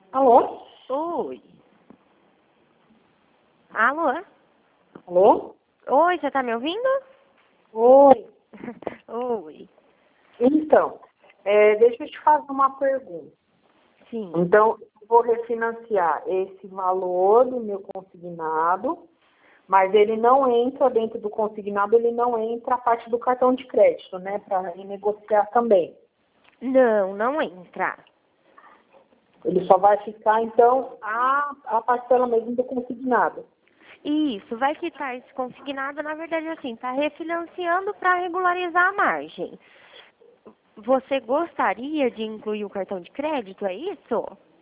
Alô? Oi. Alô? Alô? Oi, você tá me ouvindo? Oi. Oi. Então, deixa eu te fazer uma pergunta. Sim. Então, eu vou refinanciar esse valor do meu consignado, mas ele não entra dentro do consignado, ele não entra a parte do cartão de crédito, né? Para renegociar também. Não, não entra. Ele só vai ficar, então, a parcela mesmo do consignado. Isso, vai quitar esse consignado, na verdade, assim, tá refinanciando para regularizar a margem. Você gostaria de incluir o cartão de crédito, é isso?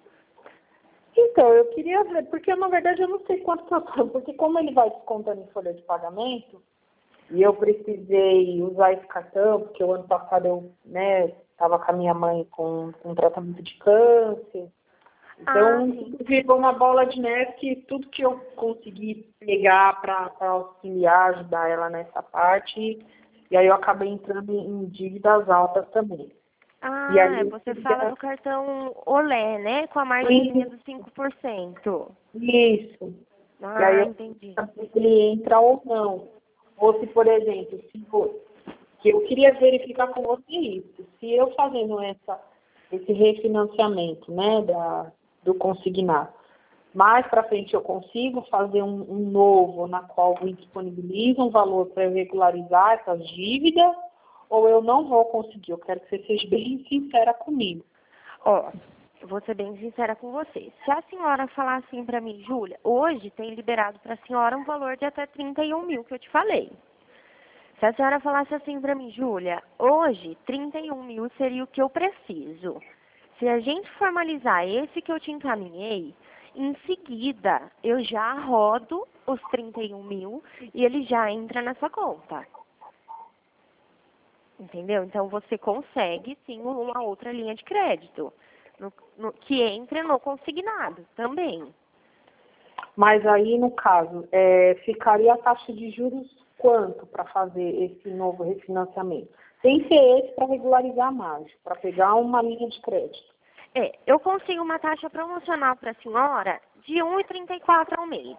Então, eu queria ver, porque na verdade eu não sei quanto que eu tô, porque como ele vai descontando em folha de pagamento, e eu precisei usar esse cartão, porque o ano passado eu, estava com a minha mãe com tratamento de câncer. Ah, Então, sim. virou uma bola de neve que tudo que eu consegui pegar para auxiliar, ajudar ela nessa parte, e aí eu acabei entrando em dívidas altas também. E Ah, aí eu você fala queria... do cartão Olé, né? Com a margenzinha dos 5%. Isso. E aí Ah, eu entendi. saber se ele entra ou não. Ou se, por exemplo, que eu queria verificar com você isso. Se eu fazendo esse refinanciamento, né, do consignado, mais para frente eu consigo fazer um novo na qual me disponibiliza um valor para eu regularizar essas dívidas, ou eu não vou conseguir. Eu quero que você seja bem sincera comigo. Ó, eu vou ser bem sincera com você. Se a senhora falar assim pra mim, Júlia, hoje tem liberado pra senhora um valor de até 31 mil, que eu te falei. Se a senhora falasse assim pra mim, Júlia, hoje 31 mil seria o que eu preciso. Se a gente formalizar esse que eu te encaminhei, em seguida eu já rodo os 31 mil e ele já entra na sua conta. Entendeu? Então você consegue sim uma outra linha de crédito que entre no consignado também. Mas aí, no caso, ficaria a taxa de juros quanto para fazer esse novo refinanciamento? Sem ser esse para regularizar a margem, para pegar uma linha de crédito. Eu consigo uma taxa promocional para a senhora de 1,34 ao mês.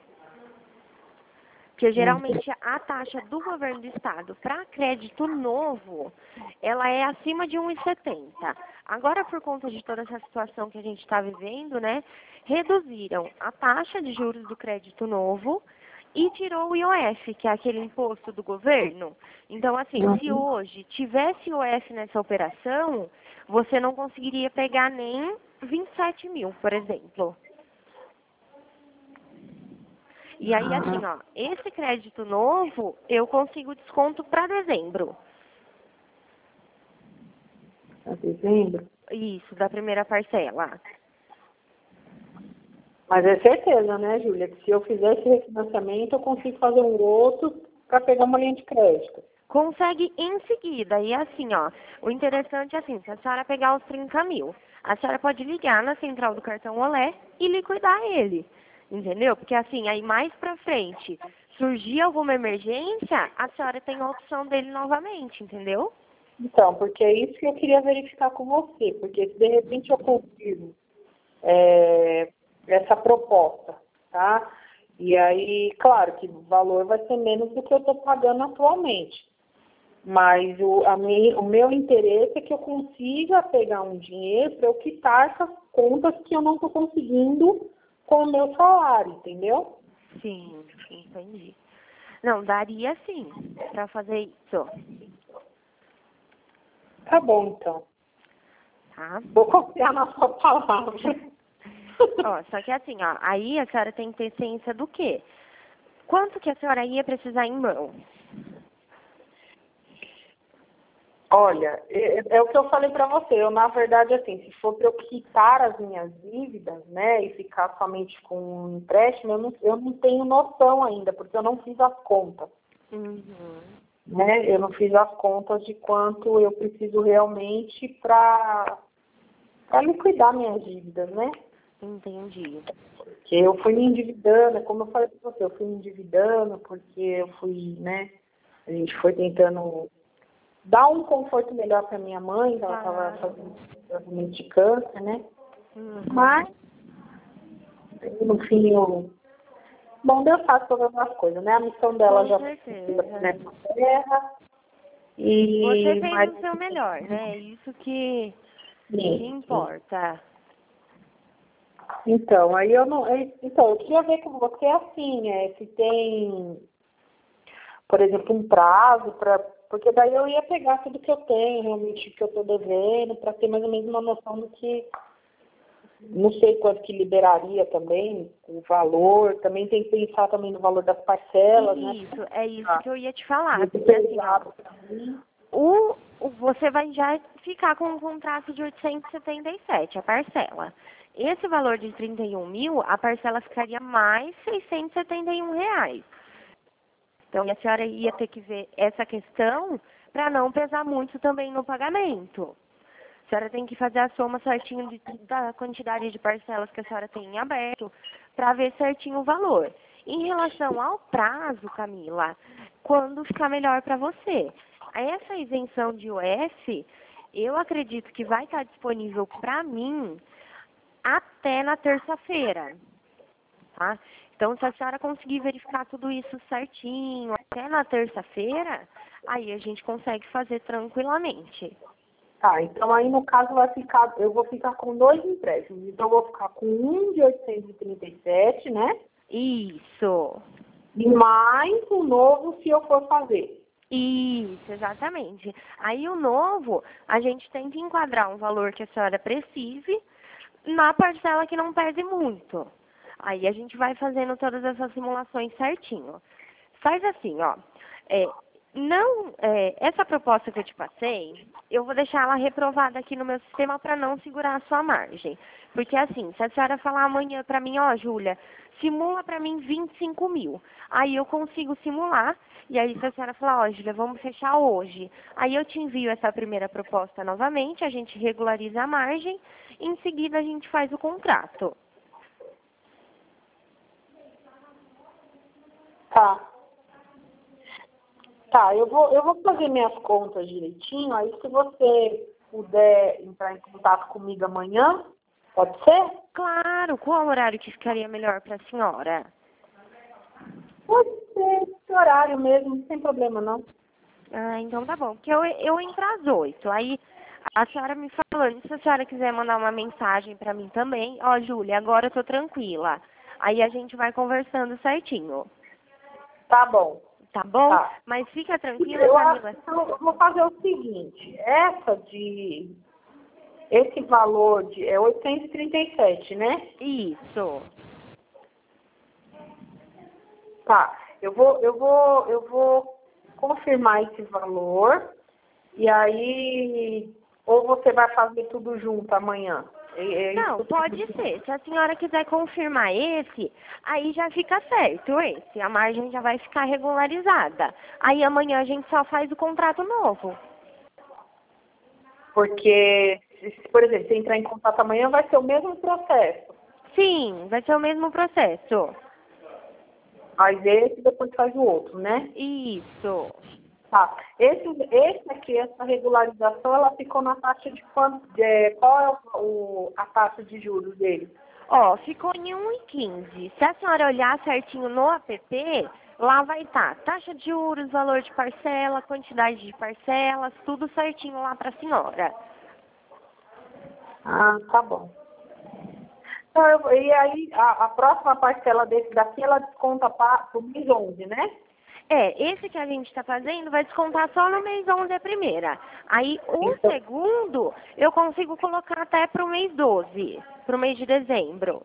Porque Uhum. geralmente a taxa do governo do estado para crédito novo, ela é acima de 1,70. Agora, por conta de toda essa situação que a gente está vivendo, né, reduziram a taxa de juros do crédito novo e tirou o IOF, que é aquele imposto do governo. Então, assim, se Uhum. hoje tivesse IOF nessa operação, você não conseguiria pegar nem 27 mil, por exemplo. E aí, assim, ó, esse crédito novo, eu consigo desconto para dezembro. Para dezembro. Isso, da primeira parcela. Mas é certeza, né, Júlia, que se eu fizer esse refinanciamento, eu consigo fazer um outro para pegar uma linha de crédito. Consegue em seguida. E assim, ó, o interessante é assim, se a senhora pegar os 30 mil, a senhora pode ligar na central do cartão Olé e liquidar ele. Entendeu? Porque assim, aí mais pra frente, surgir alguma emergência, a senhora tem a opção dele novamente, entendeu? Então, porque é isso que eu queria verificar com você, porque se de repente eu consigo essa proposta, tá? E aí, claro que o valor vai ser menos do que eu estou pagando atualmente. Mas o meu interesse é que eu consiga pegar um dinheiro para eu quitar essas contas que eu não estou conseguindo com o meu salário, entendeu? Sim, entendi. Não, daria sim pra fazer isso, Tá bom, então. tá? Vou confiar na sua palavra. Ó, só que assim, ó, aí a senhora tem que ter ciência do quê? Quanto que a senhora ia precisar em mãos? Olha, é o que eu falei para você. Eu, na verdade, assim, se for para eu quitar as minhas dívidas, né, e ficar somente com um empréstimo, eu não tenho noção ainda, porque eu não fiz as contas, Uhum, né? Eu não fiz as contas de quanto eu preciso realmente para liquidar minhas dívidas, né? entendi. Porque eu fui me endividando, como eu falei para você, eu fui me endividando porque eu fui, né, a gente foi tentando dar um conforto melhor para minha mãe, que ela estava Claro. fazendo tratamento de câncer, né? Mas, no fim, bom, Deus faz todas as coisas, né? A missão dela Com já certeza. foi nessa terra. E, Você fez mas, o seu melhor, né? Isso que sim. importa. Então, aí eu não. Então, eu queria ver com você assim, se tem, por exemplo, um prazo para. Porque daí eu ia pegar tudo que eu tenho, realmente que eu estou devendo, para ter mais ou menos uma noção do que. Não sei quanto que liberaria também, o valor, também tem que pensar também no valor das parcelas, né? Isso, é isso que eu ia te falar. Muito Porque assim, ó, pesado pra mim. você vai já ficar com um contrato de 877, a parcela. Esse valor de 31 mil, a parcela ficaria mais R$ 671. Então, a senhora ia ter que ver essa questão para não pesar muito também no pagamento. A senhora tem que fazer a soma certinho da quantidade de parcelas que a senhora tem em aberto para ver certinho o valor. Em relação ao prazo, Camila, quando ficar melhor para você? Essa isenção de UF, eu acredito que vai estar disponível para mim até na terça-feira, tá? Então, se a senhora conseguir verificar tudo isso certinho até na terça-feira, aí a gente consegue fazer tranquilamente. Tá, então aí no caso eu vou ficar com 2 empréstimos. Então eu vou ficar com um de 837, né? Isso. E mais um novo se eu for fazer. Isso, exatamente. Aí o novo, a gente tem que enquadrar um valor que a senhora precise na parcela que não pese muito. Aí a gente vai fazendo todas essas simulações certinho. Faz assim, ó. Essa proposta que eu te passei, eu vou deixar ela reprovada aqui no meu sistema para não segurar a sua margem. Porque assim, se a senhora falar amanhã para mim, ó, Júlia, simula para mim 25 mil. Aí eu consigo simular. E aí se a senhora falar, ó, Júlia, vamos fechar hoje. Aí eu te envio essa primeira proposta novamente, a gente regulariza a margem. Em seguida a gente faz o contrato. Tá. Tá, eu vou fazer minhas contas direitinho, aí se você puder entrar em contato comigo amanhã, pode ser? Claro, qual horário que ficaria melhor para a senhora? Pode ser esse horário mesmo, sem problema não. Ah, então tá bom. Porque eu entro às 8. Aí a senhora me falando, se a senhora quiser mandar uma mensagem pra mim também, ó, Júlia, agora eu tô tranquila. Aí a gente vai conversando certinho. Tá bom. Tá bom? Tá. Mas fica tranquila, Eu acho Camila. que eu vou fazer o seguinte, esse valor é 837, né? Isso. Tá. Eu vou confirmar esse valor e aí ou você vai fazer tudo junto amanhã. Não, pode ser. Se a senhora quiser confirmar esse, aí já fica certo esse. A margem já vai ficar regularizada. Aí amanhã a gente só faz o contrato novo. Porque, por exemplo, se entrar em contato amanhã, vai ser o mesmo processo. Sim, vai ser o mesmo processo. Mas esse depois faz o outro, né? Isso. Tá. Esse aqui, essa regularização, ela ficou na taxa de quanto? Qual é a taxa de juros dele? Ó, ficou em 1,15. Se a senhora olhar certinho no app, lá vai estar taxa de juros, valor de parcela, quantidade de parcelas, tudo certinho lá para a senhora. Ah, tá bom. Então, e aí, a próxima parcela desse daqui, ela desconta para o mês 11, né? Esse que a gente está fazendo vai descontar só no mês 11 a primeira. Aí o Então, segundo eu consigo colocar até para o mês 12, para o mês de dezembro.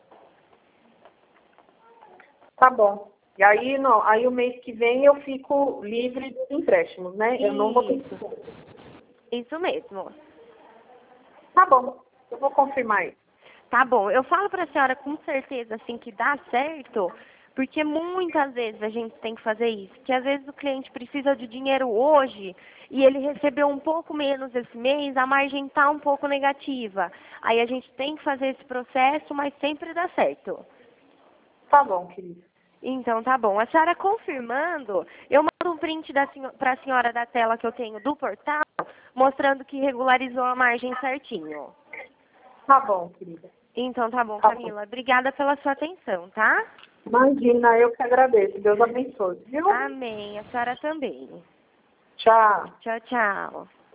tá bom. E aí, não, aí o mês que vem eu fico livre dos empréstimos, né? Eu não vou ter que... Isso mesmo. Tá bom, eu vou confirmar isso. Tá bom, eu falo para a senhora com certeza assim que dá certo, porque muitas vezes a gente tem que fazer isso, que às vezes o cliente precisa de dinheiro hoje e ele recebeu um pouco menos esse mês, a margem tá um pouco negativa. Aí a gente tem que fazer esse processo, mas sempre dá certo. Tá bom, querido. Então tá bom. A senhora confirmando, eu mando um print para a senhora da tela que eu tenho do portal, mostrando que regularizou a margem certinho. Tá bom, querida. Então tá bom, Tá Camila. Obrigada pela sua atenção, tá? Imagina, eu que agradeço. Deus abençoe, viu? Amém. A senhora também. Tchau. Tchau, tchau.